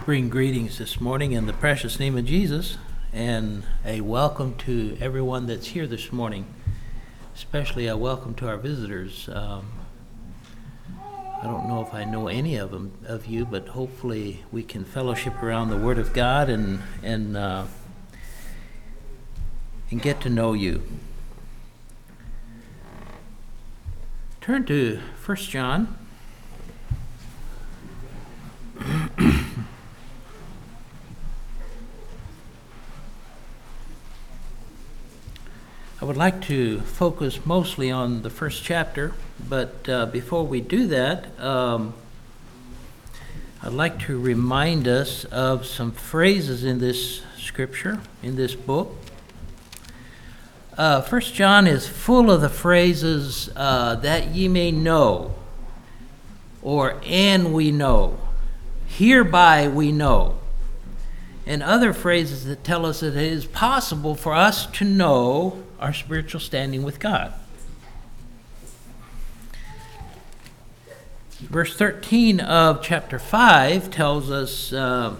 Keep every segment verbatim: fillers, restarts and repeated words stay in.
bring greetings this morning in the precious name of Jesus, and a welcome to everyone that's here this morning, especially a welcome to our visitors. Um, I don't know if I know any of them of you, but hopefully we can fellowship around the Word of God and and uh, and get to know you. Turn to First John. I would like to focus mostly on the first chapter, but uh, before we do that, um, I'd like to remind us of some phrases in this scripture, in this book. Uh, First John is full of the phrases, uh, that ye may know, or and we know, hereby we know, and other phrases that tell us that it is possible for us to know our spiritual standing with God. Verse thirteen of chapter five tells us, uh,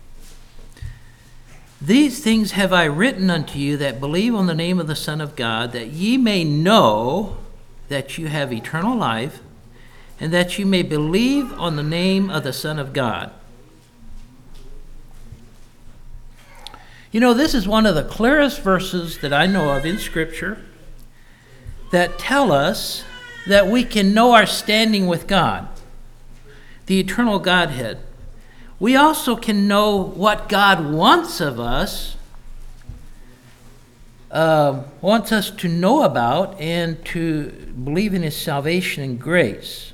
These things have I written unto you that believe on the name of the Son of God, that ye may know that you have eternal life, and that you may believe on the name of the Son of God. You know, this is one of the clearest verses that I know of in Scripture that tell us that we can know our standing with God, the eternal Godhead. We also can know what God wants of us, uh, wants us to know about and to believe in His salvation and grace.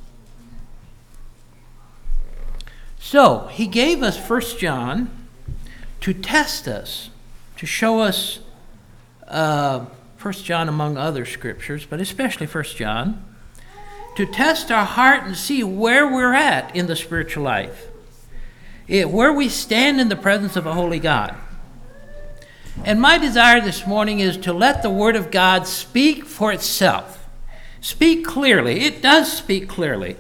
So, He gave us First John to test us, to show us uh, First John among other scriptures, but especially First John, to test our heart and see where we're at in the spiritual life, it, where we stand in the presence of a holy God. And my desire this morning is to let the Word of God speak for itself. Speak clearly. It does speak clearly.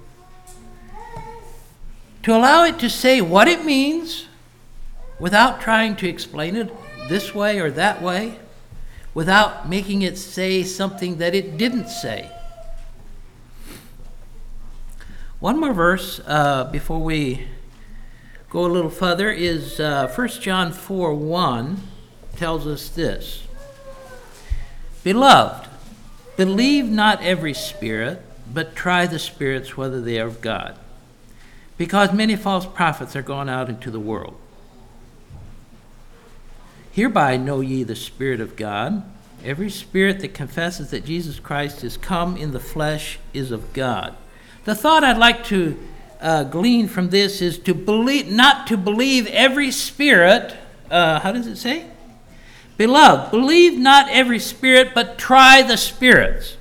To allow it to say what it means, without trying to explain it this way or that way, without making it say something that it didn't say. One more verse uh, before we go a little further is uh, First John four one tells us this. Beloved, believe not every spirit, but try the spirits whether they are of God, because many false prophets are gone out into the world. Hereby know ye the Spirit of God. Every spirit that confesses that Jesus Christ is come in the flesh is of God. The thought I'd like to uh, glean from this is to believe, not to believe every spirit. Uh, how does it say? Beloved, believe not every spirit, but try the spirits.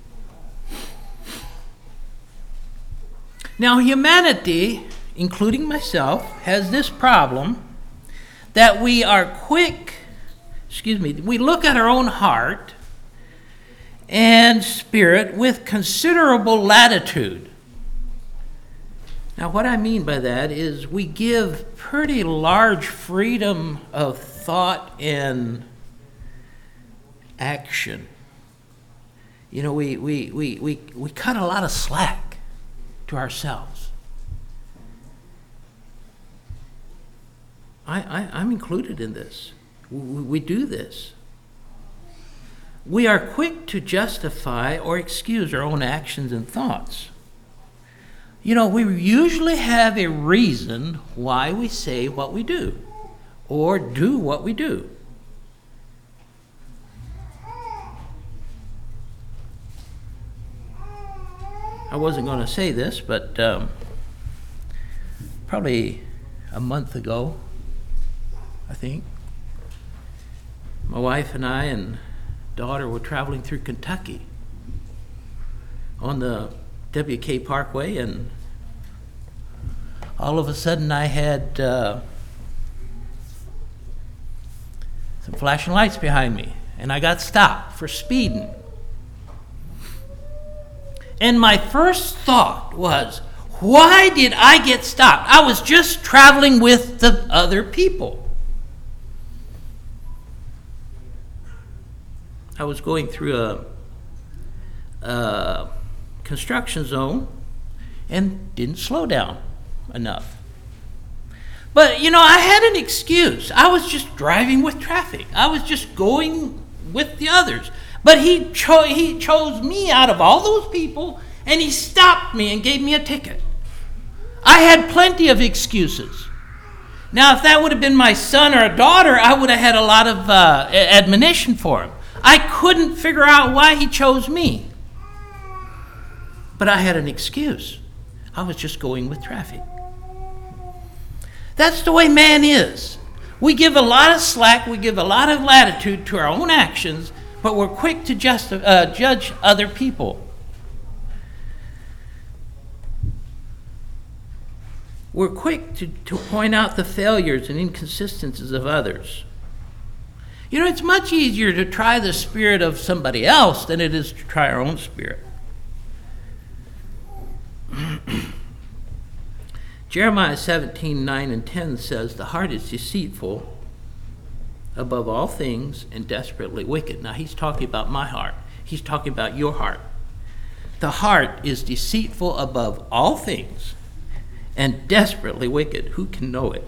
Now, humanity, including myself, has this problem that we are quick, excuse me, we look at our own heart and spirit with considerable latitude. Now, what I mean by that is we give pretty large freedom of thought and action. You know, we, we, we, we, we cut a lot of slack to ourselves. I, I, I'm included in this. We, we do this. We are quick to justify or excuse our own actions and thoughts. You know, we usually have a reason why we say what we do or do what we do. I wasn't going to say this, but um, probably a month ago, I think, my wife and I and daughter were traveling through Kentucky on the W K Parkway, and all of a sudden I had uh, some flashing lights behind me, and I got stopped for speeding. And my first thought was, Why did I get stopped? I was just traveling with the other people. I was going through a, a construction zone and didn't slow down enough. But, you know, I had an excuse. I was just driving with traffic. I was just going with the others. But he, cho- he chose me out of all those people, and he stopped me and gave me a ticket. I had plenty of excuses. Now, if that would have been my son or a daughter, I would have had a lot of uh, admonition for him. I couldn't figure out why he chose me. But I had an excuse. I was just going with traffic. That's the way man is. We give a lot of slack, we give a lot of latitude to our own actions, but we're quick to just, uh, judge other people. We're quick to, to point out the failures and inconsistencies of others. You know, it's much easier to try the spirit of somebody else than it is to try our own spirit. Jeremiah seventeen, nine and ten says, the heart is deceitful above all things and desperately wicked. Now, he's talking about my heart. He's talking about your heart. The heart is deceitful above all things and desperately wicked. Who can know it?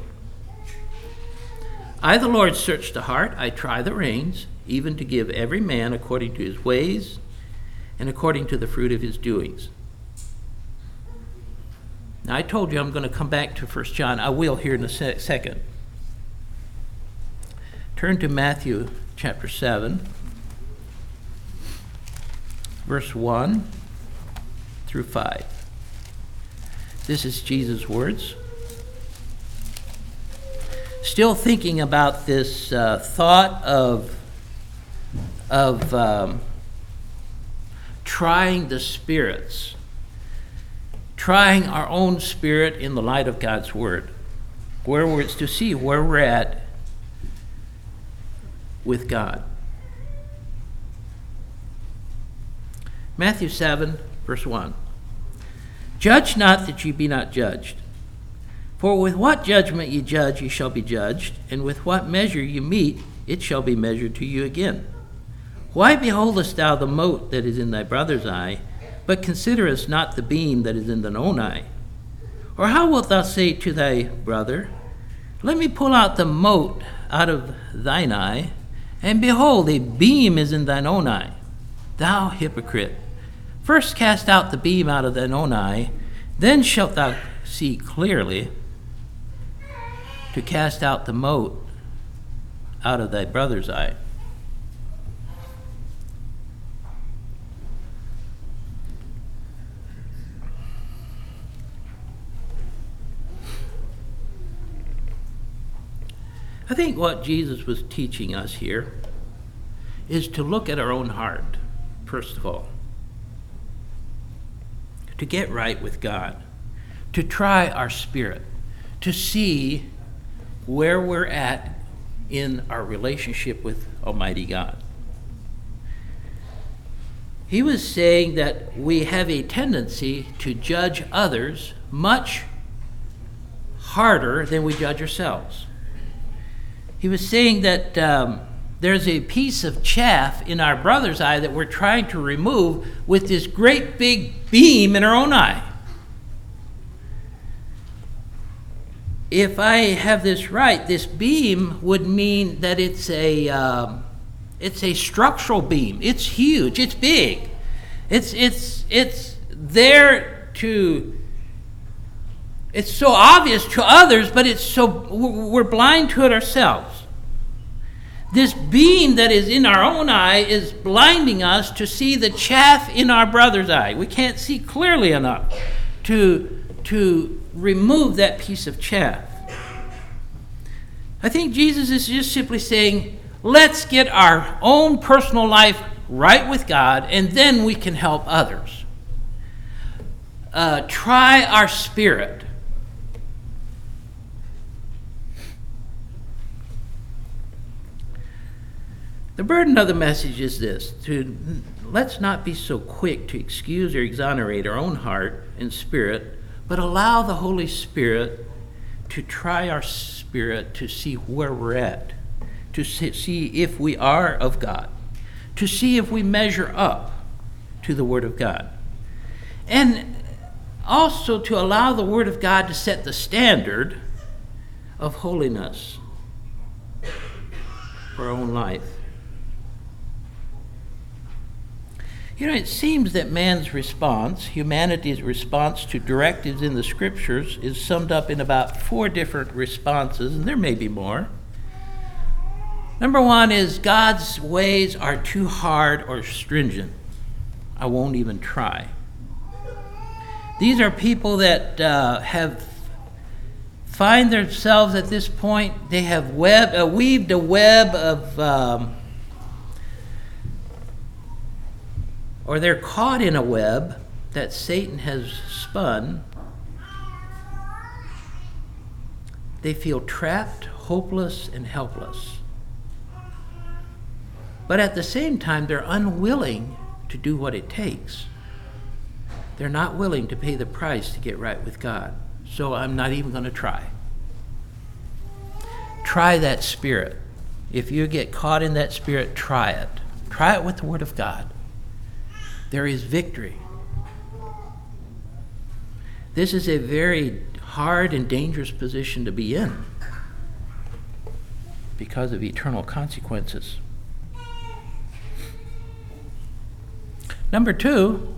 I, the Lord, search the heart. I try the reins, even to give every man according to his ways and according to the fruit of his doings. Now, I told you I'm going to come back to First John. I will here in a se- second. Turn to Matthew chapter seven, verse one through five. This is Jesus' words. Still thinking about this uh, thought of, of um, trying the spirits, trying our own spirit in the light of God's Word, where we're to see where we're at with God. Matthew seven, verse one. Judge not that ye be not judged. For with what judgment ye judge, ye shall be judged, and with what measure ye mete, it shall be measured to you again. Why beholdest thou the mote that is in thy brother's eye, but considerest not the beam that is in thine own eye? Or how wilt thou say to thy brother, let me pull out the mote out of thine eye, and behold, a beam is in thine own eye? Thou hypocrite, first cast out the beam out of thine own eye, then shalt thou see clearly to cast out the mote out of thy brother's eye. I think what Jesus was teaching us here is to look at our own heart, first of all, to get right with God, to try our spirit, to see where we're at in our relationship with Almighty God. He was saying that we have a tendency to judge others much harder than we judge ourselves. He was saying that um, there's a piece of chaff in our brother's eye that we're trying to remove with this great big beam in our own eye. If I have this right, this beam would mean that it's a um, it's a structural beam. It's huge. It's big. It's it's it's there to. It's so obvious to others, but it's so we're blind to it ourselves. This beam that is in our own eye is blinding us to see the chaff in our brother's eye. We can't see clearly enough to to remove that piece of chaff. I think Jesus is just simply saying, let's get our own personal life right with God, and then we can help others. Uh, try our spirit. The burden of the message is this: to let's not be so quick to excuse or exonerate our own heart and spirit, but allow the Holy Spirit to try our spirit to see where we're at, to see if we are of God, to see if we measure up to the Word of God. And also to allow the Word of God to set the standard of holiness for our own life. You know, it seems that man's response, humanity's response to directives in the Scriptures, is summed up in about four different responses, and there may be more. Number one is God's ways are too hard or stringent. I won't even try. These are people that uh, have find themselves at this point, they have web, uh, weaved a web of, um, or they're caught in a web that Satan has spun. They feel trapped, hopeless, and helpless. But at the same time, they're unwilling to do what it takes. They're not willing to pay the price to get right with God. So I'm not even going to try. Try that spirit. If you get caught in that spirit, try it. Try it with the Word of God. There is victory. This is a very hard and dangerous position to be in because of eternal consequences. Number two,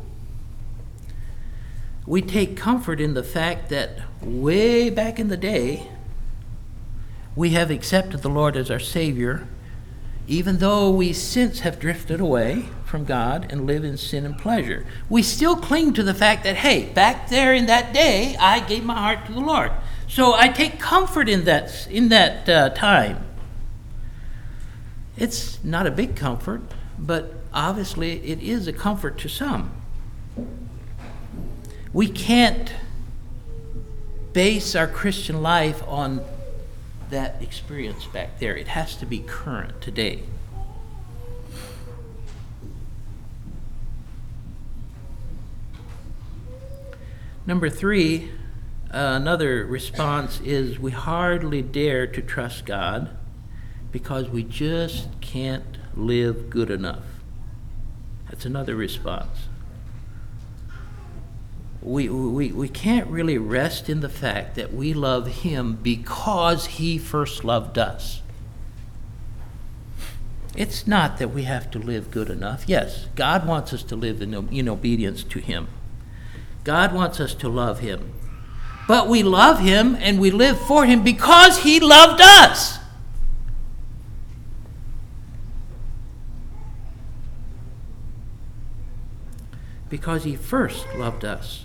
we take comfort in the fact that way back in the day, we have accepted the Lord as our Savior, even though we since have drifted away from God and live in sin and pleasure. We still cling to the fact that, hey, back there in that day, I gave my heart to the Lord. So I take comfort in that, in that uh, time. It's not a big comfort, but obviously it is a comfort to some. We can't base our Christian life on that experience back there. It has to be current today. Number three, uh, another response is we hardly dare to trust God because we just can't live good enough. That's another response. We, we, we can't really rest in the fact that we love Him because He first loved us. It's not that we have to live good enough. Yes, God wants us to live in, in obedience to Him. God wants us to love Him. But we love Him and we live for Him because He loved us. Because He first loved us.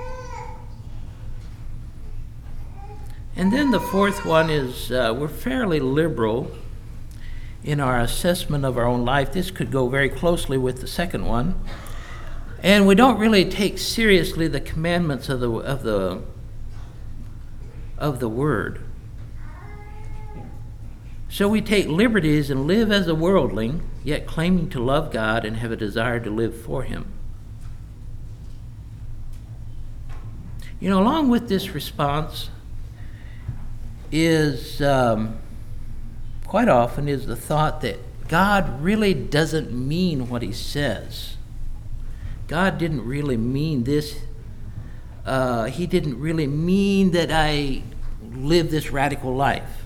And then the fourth one is uh, we're fairly liberal in our assessment of our own life. This could go very closely with the second one. And we don't really take seriously the commandments of the of the of the Word. So we take liberties and live as a worldling, yet claiming to love God and have a desire to live for Him. You know, along with this response is um, quite often is the thought that God really doesn't mean what He says. God didn't really mean this. Uh, he didn't really mean that I live this radical life.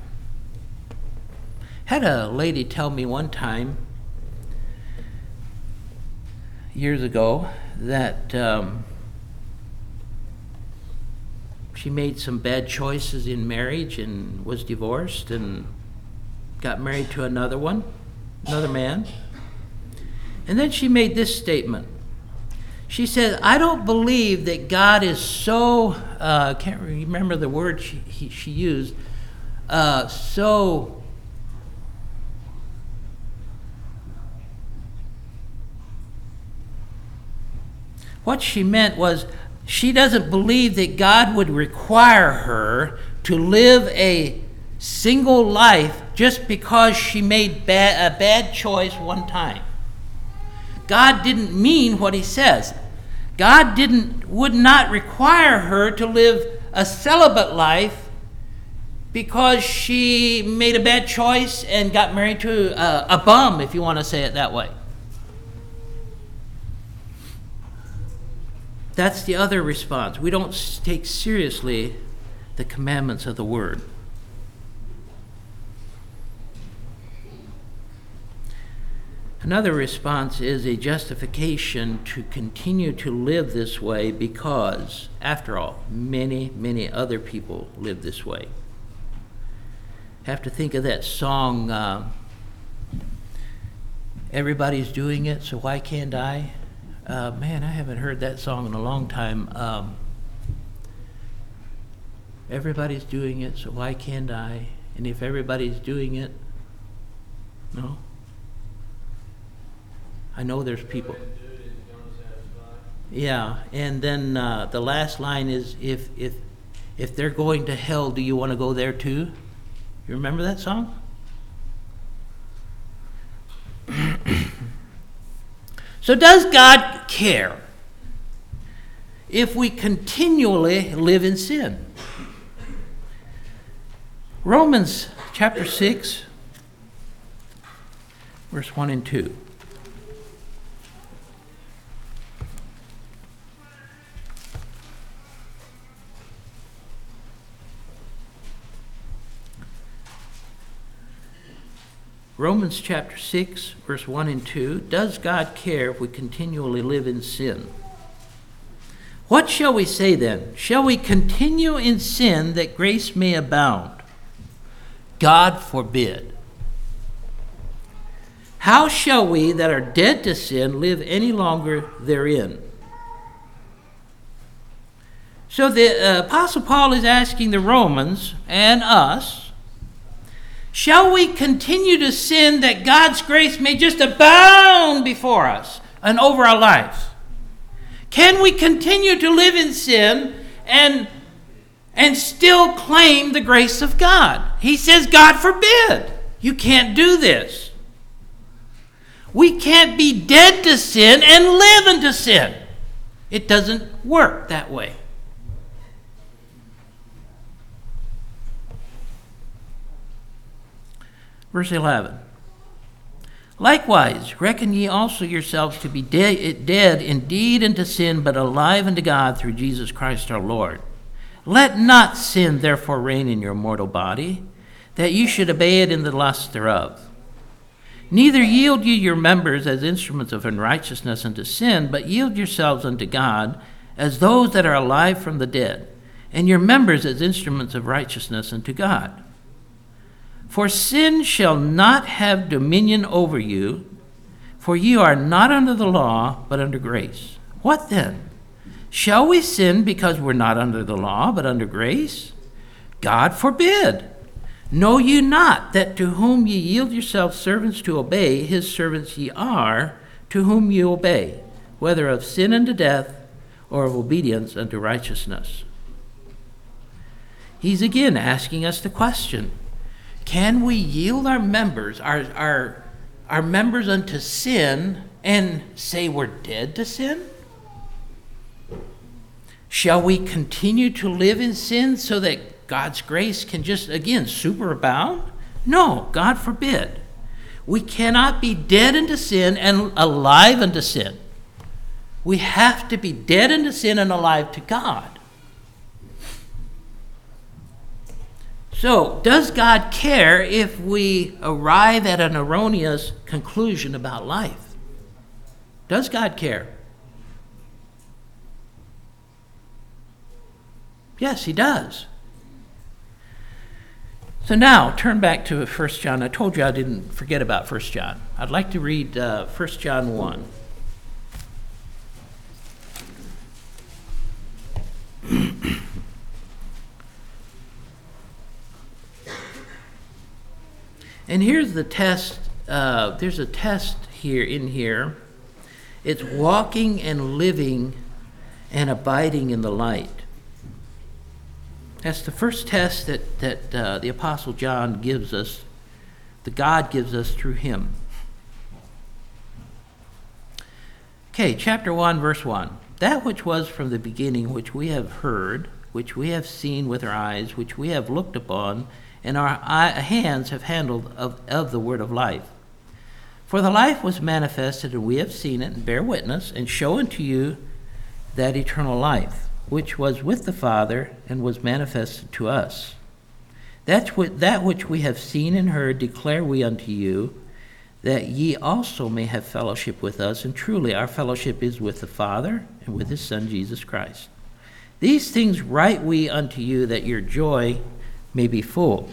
Had a lady tell me one time, years ago, that um, she made some bad choices in marriage and was divorced and got married to another one, another man. And then she made this statement. She said, I don't believe that God is so, uh, I can't remember the word she, he, she used, uh, so, what she meant was, she doesn't believe that God would require her to live a single life just because she made bad, a bad choice one time. God didn't mean what He says. God didn't would not require her to live a celibate life because she made a bad choice and got married to a, a bum, if you want to say it that way. That's the other response. We don't take seriously the commandments of the Word. Another response is a justification to continue to live this way because, after all, many, many other people live this way. Have to think of that song, uh, Everybody's Doing It, So Why Can't I? Uh, man, I haven't heard that song in a long time. Um, everybody's doing it, so why can't I? And if everybody's doing it, no? I know there's people. Yeah, and then uh, the last line is, if if if they're going to hell, do you want to go there too? You remember that song? So does God care if we continually live in sin? Romans chapter six, verse one and two. Romans chapter six, verse one and two. Does God care if we continually live in sin? What shall we say then? Shall we continue in sin that grace may abound? God forbid. How shall we that are dead to sin live any longer therein? So the uh, Apostle Paul is asking the Romans and us, shall we continue to sin that God's grace may just abound before us and over our lives? Can we continue to live in sin and, and still claim the grace of God? He says, God forbid. You can't do this. We can't be dead to sin and live into sin. It doesn't work that way. Verse eleven. Likewise, reckon ye also yourselves to be de- dead indeed unto sin, but alive unto God through Jesus Christ our Lord. Let not sin therefore reign in your mortal body, that you should obey it in the lust thereof. Neither yield ye your members as instruments of unrighteousness unto sin, but yield yourselves unto God as those that are alive from the dead, and your members as instruments of righteousness unto God. For sin shall not have dominion over you, for ye are not under the law, but under grace. What then? Shall we sin because we're not under the law, but under grace? God forbid. Know ye not that to whom ye yield yourselves servants to obey, his servants ye are, to whom ye obey, whether of sin unto death, or of obedience unto righteousness? He's again asking us the question, can we yield our members, our, our, our members unto sin, and say we're dead to sin? Shall we continue to live in sin so that God's grace can just, again, superabound? No, God forbid. We cannot be dead unto sin and alive unto sin. We have to be dead unto sin and alive to God. So, does God care if we arrive at an erroneous conclusion about life? Does God care? Yes, he does. So now, turn back to First John. I told you I didn't forget about First John. I'd like to read uh, First John one. And here's the test. Uh, there's a test here in here. It's walking and living and abiding in the light. That's the first test that, that uh, the Apostle John gives us, that God gives us through him. Okay, chapter one, verse one. that which was from the beginning, which we have heard, which we have seen with our eyes, which we have looked upon, and our eye, hands have handled of, of the word of life. For the life was manifested, and we have seen it, and bear witness, and show unto you that eternal life, which was with the Father, and was manifested to us. That's what, that which we have seen and heard declare we unto you, that ye also may have fellowship with us. And truly our fellowship is with the Father, and with his Son Jesus Christ. These things write we unto you, that your joy may be full.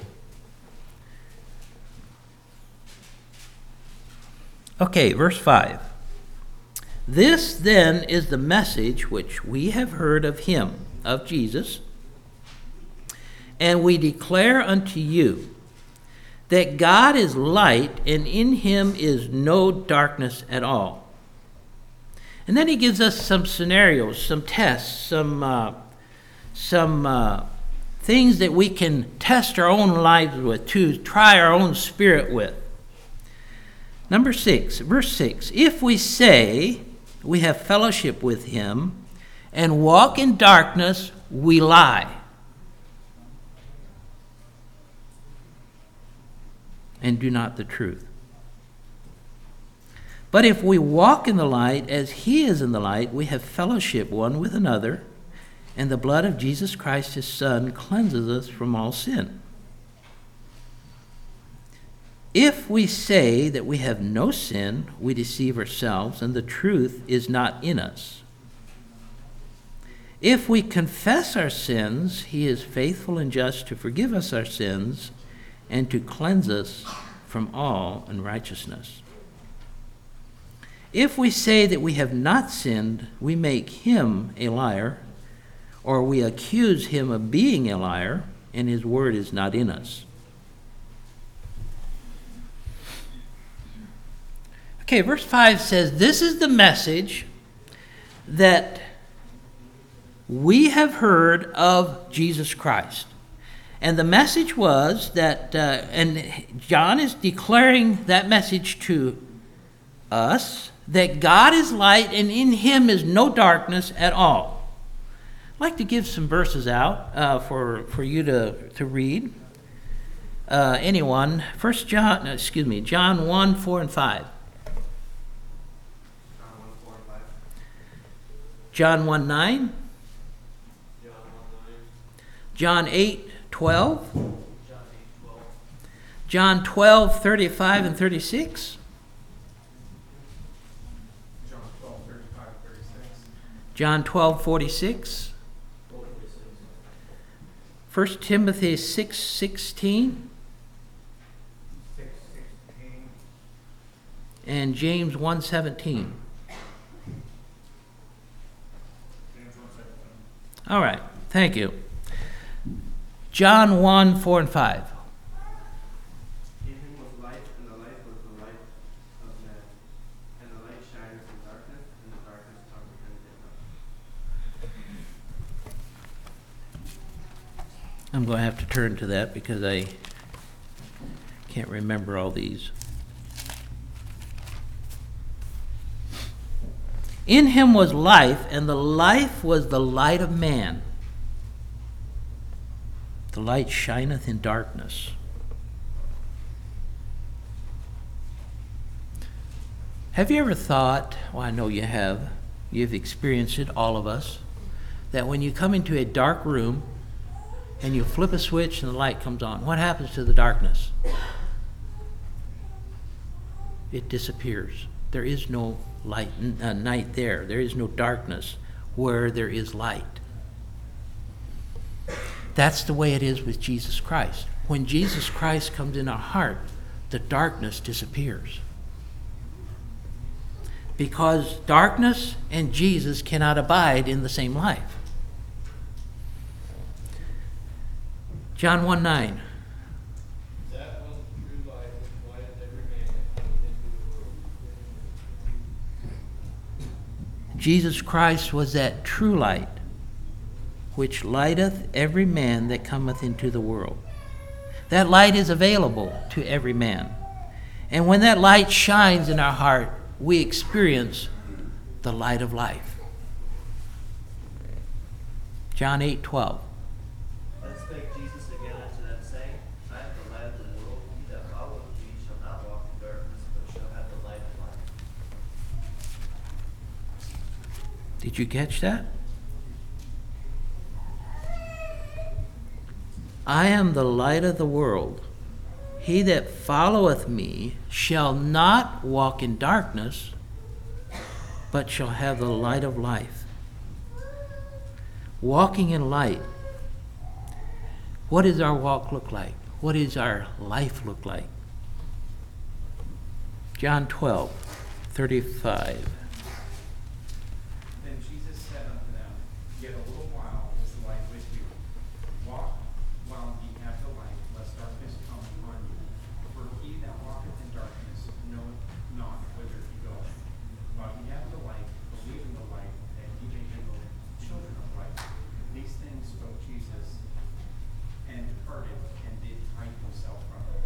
Okay, verse five. This then is the message which we have heard of him, of Jesus, and we declare unto you, that God is light, and in him is no darkness at all. And then he gives us some scenarios, some tests, some uh, some uh, things that we can test our own lives with, to try our own spirit with. Number six, verse six. If we say we have fellowship with him and walk in darkness, we lie, and do not the truth. But if we walk in the light as he is in the light, we have fellowship one with another, and the blood of Jesus Christ his Son cleanses us from all sin. If we say that we have no sin, we deceive ourselves, and the truth is not in us. If we confess our sins, he is faithful and just to forgive us our sins and to cleanse us from all unrighteousness. If we say that we have not sinned, we make him a liar, or we accuse him of being a liar, and his word is not in us. Okay, verse five says, this is the message that we have heard of Jesus Christ. And the message was that, uh, and John is declaring that message to us, that God is light and in him is no darkness at all. I'd like to give some verses out uh, for, for you to, to read. Uh, anyone, First John, excuse me, John one, four, and five. John one, nine. John eight, twelve. John twelve, thirty-five and thirty-six. John twelve, forty-six. First Timothy six, sixteen. And James one, seventeen. All right, thank you. John one, four, and five. In him was light, and the light was the light of men. And the light shineth in darkness, and the darkness comprehended it not. I'm going to have to turn to that because I can't remember all these. In him was life, and the life was the light of man. The light shineth in darkness. Have you ever thought, well, I know you have, you've experienced it, all of us, that when you come into a dark room and you flip a switch and the light comes on, what happens to the darkness? It disappears. There is no light, uh, night there. There is no darkness where there is light. That's the way it is with Jesus Christ. When Jesus Christ comes in our heart, the darkness disappears. Because darkness and Jesus cannot abide in the same life. John one, nine. That was the true light which lighteth every man that cometh into the world. Jesus Christ was that true light which lighteth every man that cometh into the world. That light is available to every man. And when that light shines in our heart, we experience the light of life. John eight twelve. Then spake Jesus again unto them, saying, I am the light of the world. He that followeth me shall not walk in darkness, but shall have the light of life. Did you catch that? I am the light of the world. He that followeth me shall not walk in darkness, but shall have the light of life. Walking in light. What does our walk look like? What does our life look like? John twelve, thirty-five. Then Jesus said unto them, Yet a little while is the light with you. Walk while ye have the light, lest darkness come upon you. For he that walketh in darkness knoweth not whither he goeth. While ye have the light, believe in the light, that ye may be the children of light. These things spoke Jesus, and departed, and did hide himself from them.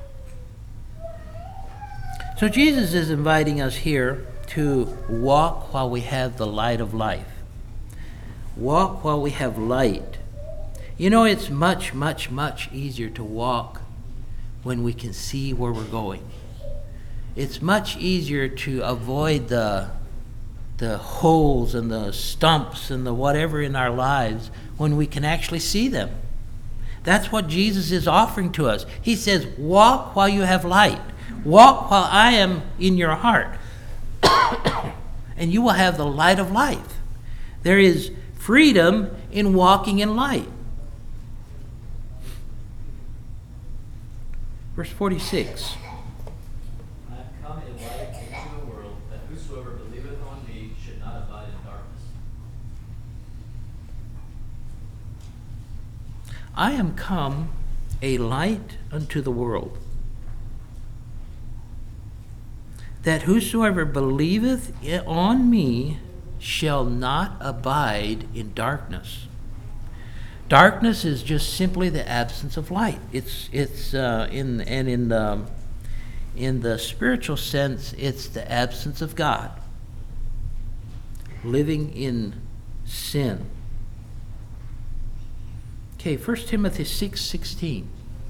So Jesus is inviting us here to walk while we have the light of life. Walk while we have light. You know, it's much, much, much easier to walk when we can see where we're going. It's much easier to avoid the, the holes and the stumps and the whatever in our lives when we can actually see them. That's what Jesus is offering to us. He says, walk while you have light. Walk while I am in your heart. And you will have the light of life. There is freedom in walking in light. Verse forty-six. I am come a light into the world, that whosoever believeth on me should not abide in darkness. I am come a light unto the world, that whosoever believeth on me shall not abide in darkness. Darkness is just simply the absence of light. It's it's uh, in and in the in the spiritual sense, it's the absence of God. Living in sin. Okay, First Timothy six sixteen.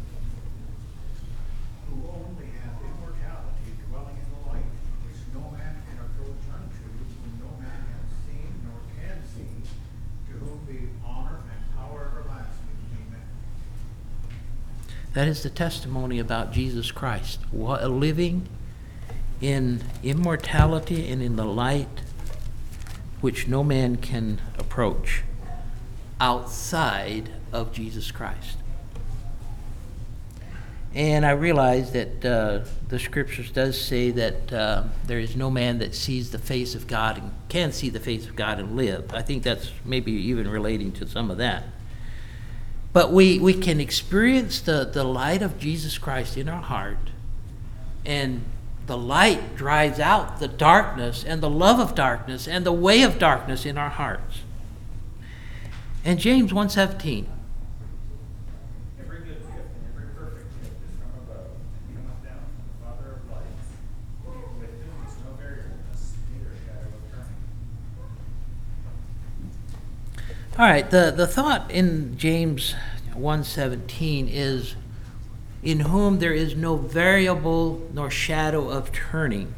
Who only hath immortality, dwelling in the light, which no man can approach unto, whom no man hath seen nor can see, to whom be honor and power everlasting. Amen. That is the testimony about Jesus Christ, wa- living in immortality and in the light which no man can approach outside of Jesus Christ. And I realize that uh, the scriptures does say that uh, there is no man that sees the face of God and can see the face of God and live. I think that's maybe even relating to some of that. But we, we can experience the, the light of Jesus Christ in our heart, and the light drives out the darkness and the love of darkness and the way of darkness in our hearts. And James one seventeen. Every good gift and every perfect gift is from above, and cometh down from the Father of lights, with whom is no variableness, neither shadow of turning. All right, the, the thought in James one seventeen is, in whom there is no variable nor shadow of turning.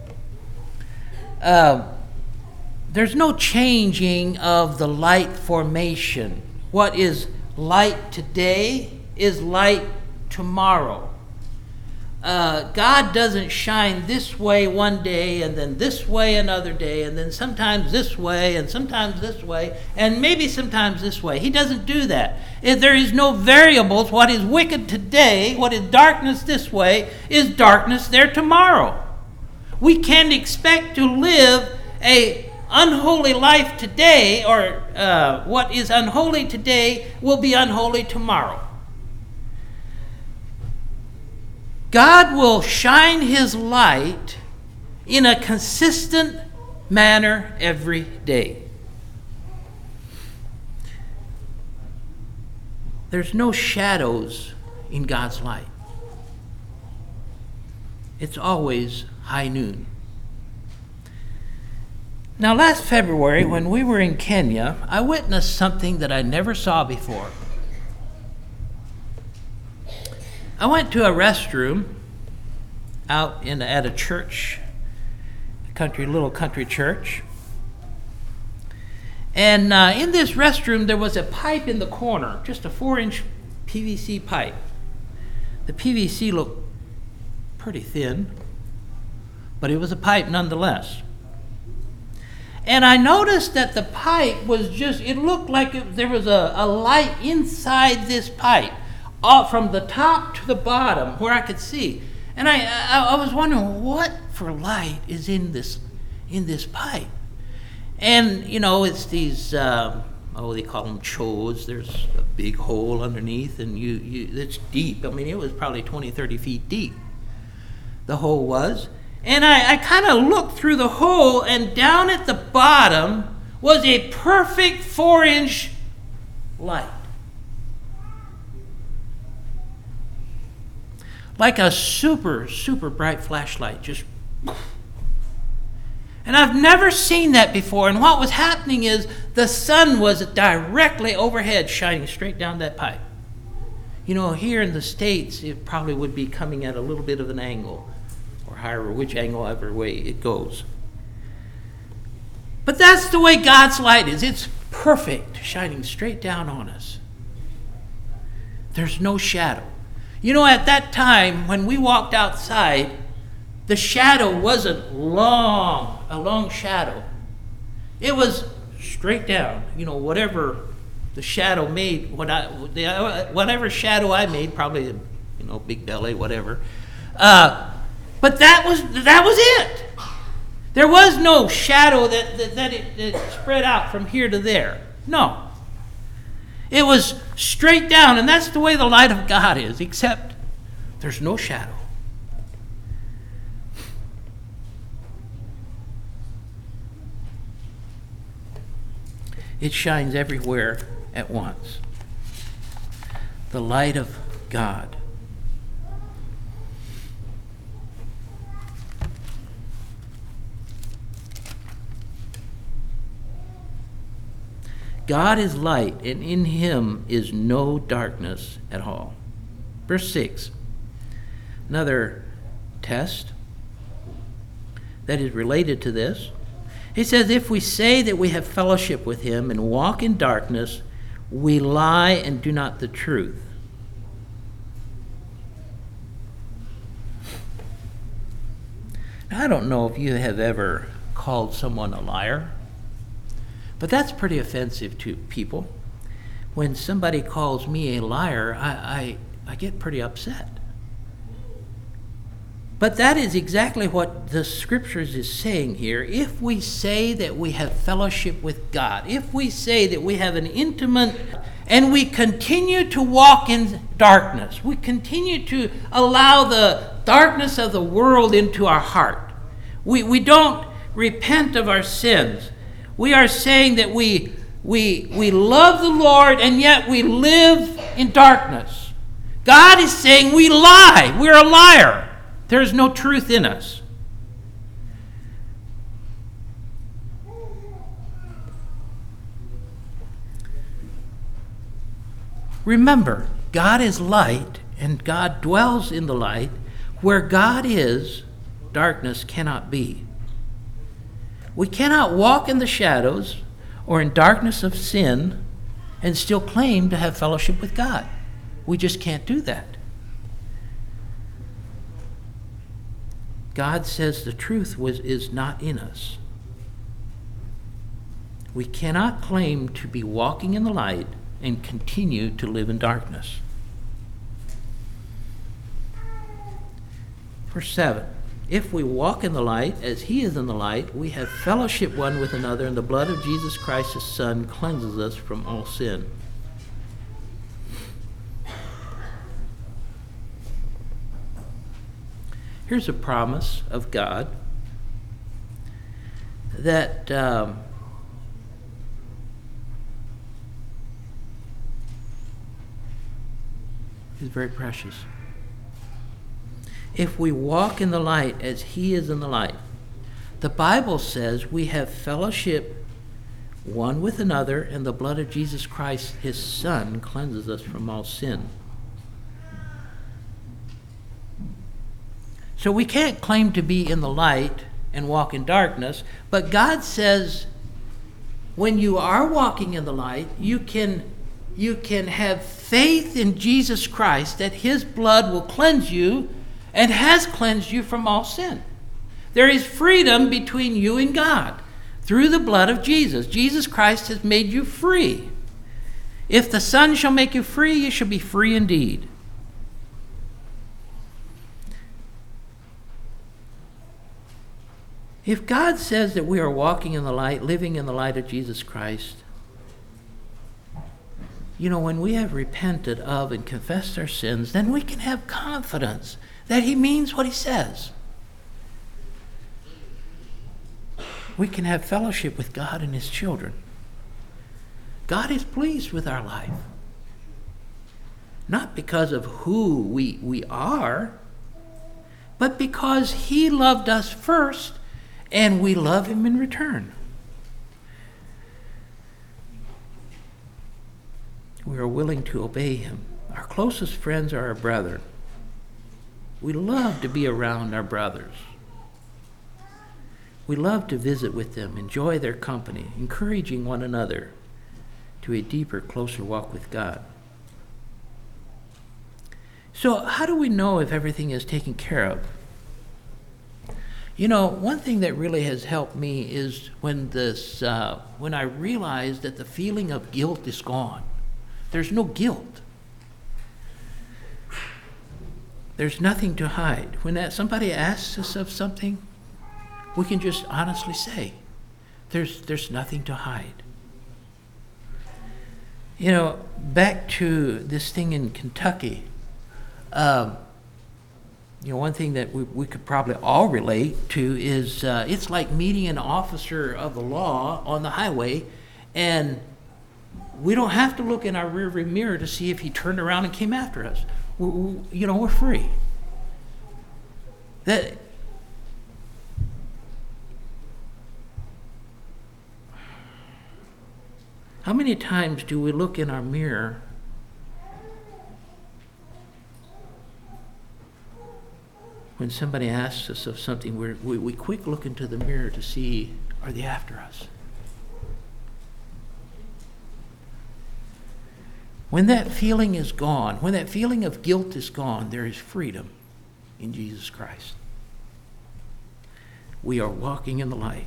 Uh, there's no changing of the light formation. What is light today is light tomorrow. Uh, God doesn't shine this way one day and then this way another day and then sometimes this way and sometimes this way and maybe sometimes this way. He doesn't do that. If there is no variables. What is wicked today, what is darkness this way, is darkness there tomorrow. We can't expect to live a unholy life today, or uh, what is unholy today will be unholy tomorrow. God will shine his light in a consistent manner every day. There's no shadows in God's light. It's always high noon. Now, last February, when we were in Kenya, I witnessed something that I never saw before. I went to a restroom out in at a church, a country, little country church. And uh, in this restroom, there was a pipe in the corner, just a four-inch P V C pipe. The P V C looked pretty thin, but it was a pipe nonetheless. And I noticed that the pipe was just, it looked like it, there was a, a light inside this pipe, uh, from the top to the bottom, where I could see. And I, I, I was wondering, what for light is in this, in this pipe? And, you know, it's these, uh, oh, they call them chos. There's a big hole underneath, and you, you, it's deep. I mean, it was probably twenty, thirty feet deep, the hole was. And I, I kind of looked through the hole, and down at the bottom was a perfect four-inch light. Like a super, super bright flashlight, just... And I've never seen that before. And what was happening is the sun was directly overhead, shining straight down that pipe. You know, here in the States, it probably would be coming at a little bit of an angle, or however, which angle, ever way it goes. But that's the way God's light is. It's perfect, shining straight down on us. There's no shadow. You know, at that time, when we walked outside, the shadow wasn't long, a long shadow. It was straight down. You know, whatever the shadow made, what I, whatever shadow I made, probably, you know, big belly, whatever. Uh, but that was that was it. There was no shadow that that, that it, it spread out from here to there. No. It was straight down, and that's the way the light of God is, except there's no shadow. It shines everywhere at once. The light of God. God is light, and in him is no darkness at all. Verse six, another test that is related to this. He says, if we say that we have fellowship with him and walk in darkness, we lie and do not the truth. Now, I don't know if you have ever called someone a liar, but that's pretty offensive to people. When somebody calls me a liar, I, I, I get pretty upset. But that is exactly what the Scriptures is saying here. If we say that we have fellowship with God, if we say that we have an intimate, and we continue to walk in darkness, we continue to allow the darkness of the world into our heart, we, we don't repent of our sins, we are saying that we, we, we love the Lord and yet we live in darkness. God is saying we lie. We're a liar. There is no truth in us. Remember, God is light and God dwells in the light. Where God is, darkness cannot be. We cannot walk in the shadows or in darkness of sin and still claim to have fellowship with God. We just can't do that. God says the truth was, is not in us. We cannot claim to be walking in the light and continue to live in darkness. Verse seven. If we walk in the light as he is in the light, we have fellowship one with another, and the blood of Jesus Christ, his Son, cleanses us from all sin. Here's a promise of God that um, is very precious. If we walk in the light as he is in the light, The Bible says we have fellowship one with another, and the blood of Jesus Christ, his Son, cleanses us from all sin. So we can't claim to be in the light and walk in darkness, but God says when you are walking in the light, you can, you can have faith in Jesus Christ that his blood will cleanse you and has cleansed you from all sin. There is freedom between you and God through the blood of Jesus. Jesus Christ has made you free. If the Son shall make you free, you shall be free indeed. If God says that we are walking in the light, living in the light of Jesus Christ, you know, when we have repented of and confessed our sins, then we can have confidence that he means what he says. We can have fellowship with God and his children. God is pleased with our life. Not because of who we, we are, but because he loved us first and we love him in return. We are willing to obey him. Our closest friends are our brethren. We love to be around our brothers. We love to visit with them, enjoy their company, encouraging one another to a deeper, closer walk with God. So how do we know if everything is taken care of? You know, one thing that really has helped me is when this, uh, when I realized that the feeling of guilt is gone. There's no guilt. There's nothing to hide. When that, somebody asks us of something, we can just honestly say, there's, there's nothing to hide. You know, back to this thing in Kentucky, um, you know, one thing that we, we could probably all relate to is uh, it's like meeting an officer of the law on the highway, and we don't have to look in our rearview mirror to see if he turned around and came after us. We, we, you know, we're free. That. How many times do we look in our mirror when somebody asks us of something, we're, we we quick look into the mirror to see, are they after us? When that feeling is gone, when that feeling of guilt is gone, there is freedom in Jesus Christ. We are walking in the light.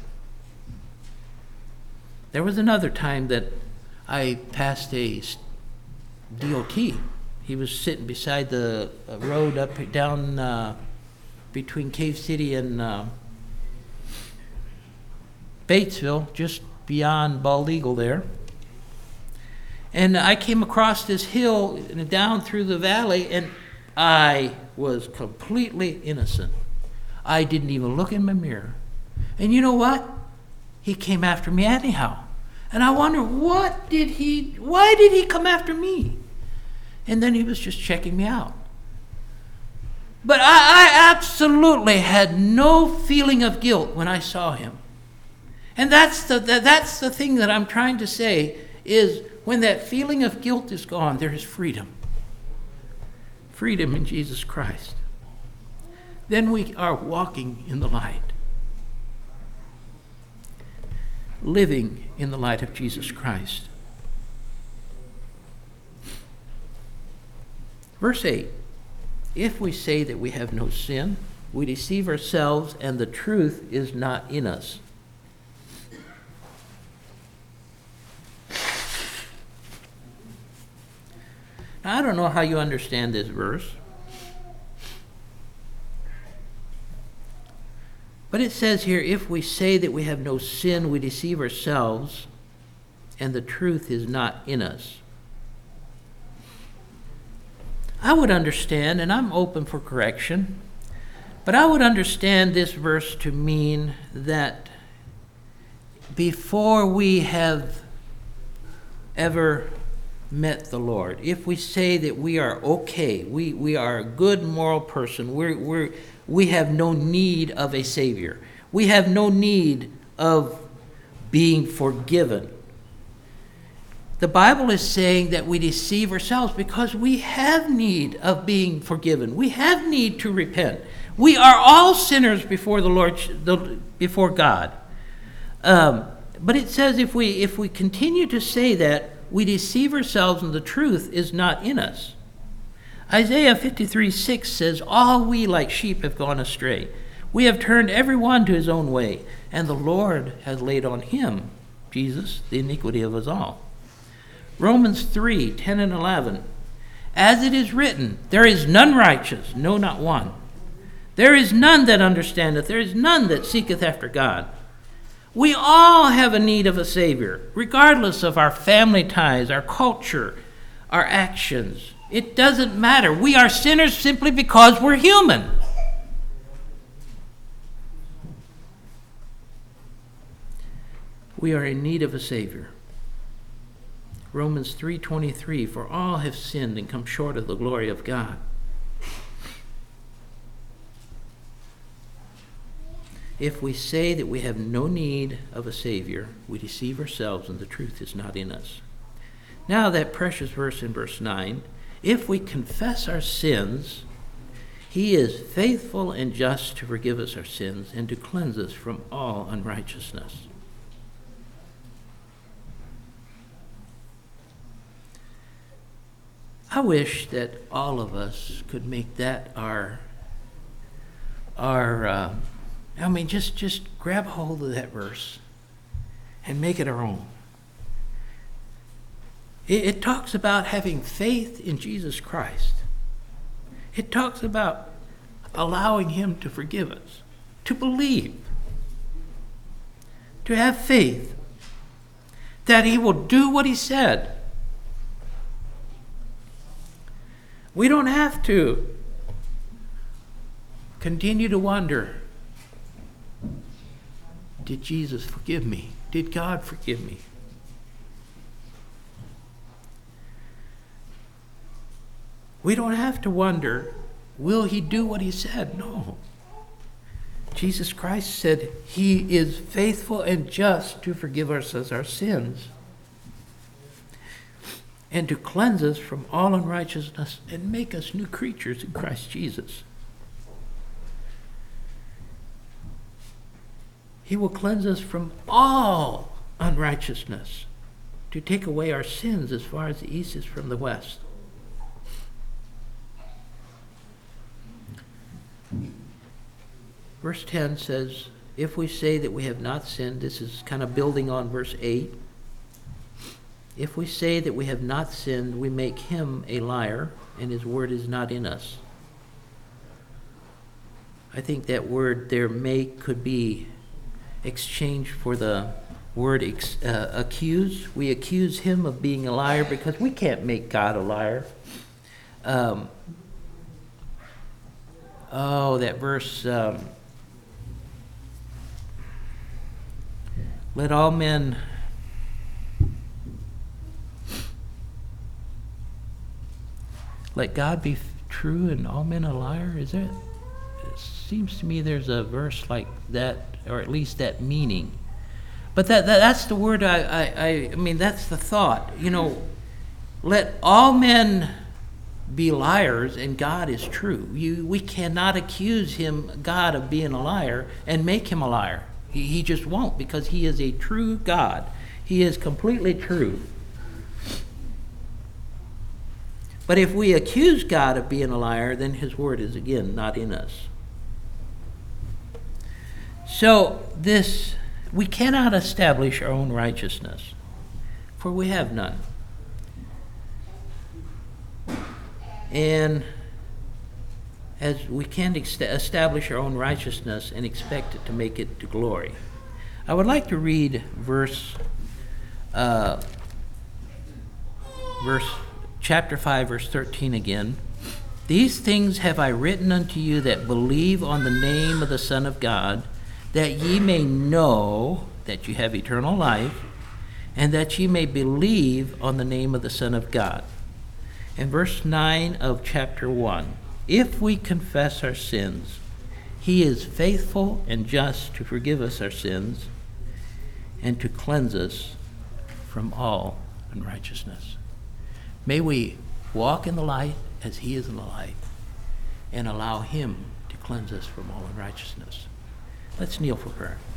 There was another time that I passed a D O T. He was sitting beside the road up down uh, between Cave City and uh, Batesville, just beyond Bald Eagle there. And I came across this hill and down through the valley, and I was completely innocent. I didn't even look in my mirror. And you know what? He came after me anyhow. And I wonder, what did he, why did he come after me? And then he was just checking me out. But I, I absolutely had no feeling of guilt when I saw him. And that's the, the that's the thing that I'm trying to say is when that feeling of guilt is gone, there is freedom. Freedom in Jesus Christ. Then we are walking in the light. Living in the light of Jesus Christ. Verse eight. If we say that we have no sin, we deceive ourselves and the truth is not in us. Now, I don't know how you understand this verse, but it says here, if we say that we have no sin, we deceive ourselves and the truth is not in us. I would understand, and I'm open for correction, but I would understand this verse to mean that before we have ever met the Lord, if we say that we are okay, we, we are a good moral person, we're, we're, we have no need of a Savior, we have no need of being forgiven. The Bible is saying that we deceive ourselves because we have need of being forgiven. We have need to repent. We are all sinners before the Lord, before God. Um, but it says if we if we continue to say that, we deceive ourselves and the truth is not in us. Isaiah fifty-three six says, all we like sheep have gone astray. We have turned every one to his own way, and the Lord has laid on him, Jesus, the iniquity of us all. Romans three ten and eleven. As it is written, there is none righteous, no, not one. There is none that understandeth, there is none that seeketh after God. We all have a need of a Savior, regardless of our family ties, our culture, our actions. It doesn't matter. We are sinners simply because we're human. We are in need of a Savior. Romans three twenty-three, for all have sinned and come short of the glory of God. If we say that we have no need of a Savior, we deceive ourselves and the truth is not in us. Now that precious verse in verse nine, if we confess our sins, he is faithful and just to forgive us our sins and to cleanse us from all unrighteousness. I wish that all of us could make that our, our uh, I mean, just, just grab hold of that verse and make it our own. It, it talks about having faith in Jesus Christ. It talks about allowing him to forgive us, to believe, to have faith that he will do what he said. We don't have to continue to wonder, did Jesus forgive me? Did God forgive me? We don't have to wonder, will he do what he said? No. Jesus Christ said he is faithful and just to forgive us our sins and to cleanse us from all unrighteousness and make us new creatures in Christ Jesus. He will cleanse us from all unrighteousness to take away our sins as far as the east is from the west. Verse ten says, if we say that we have not sinned, this is kind of building on verse eight. If we say that we have not sinned, we make him a liar, and his word is not in us. I think that word there, make, could be exchanged for the word ex, uh, accuse. We accuse him of being a liar because we can't make God a liar. Um, oh, that verse, um, let all men let God be true and all men a liar. Is there? It seems to me there's a verse like that, or at least that meaning. But that, that that's the word I, I, I mean, that's the thought. You know, let all men be liars and God is true. You, we cannot accuse him, God, of being a liar and make him a liar. He, he just won't, because he is a true God. He is completely true. But if we accuse God of being a liar, then his word is again not in us. So this, we cannot establish our own righteousness, for we have none. And as we can't ex- establish our own righteousness and expect it to make it to glory. I would like to read verse, uh, verse chapter five, verse thirteen again. These things have I written unto you that believe on the name of the Son of God, that ye may know that you have eternal life, and that ye may believe on the name of the Son of God. And verse nine of chapter one, if we confess our sins, He is faithful and just to forgive us our sins and to cleanse us from all unrighteousness. May we walk in the light as he is in the light and allow him to cleanse us from all unrighteousness. Let's kneel for prayer.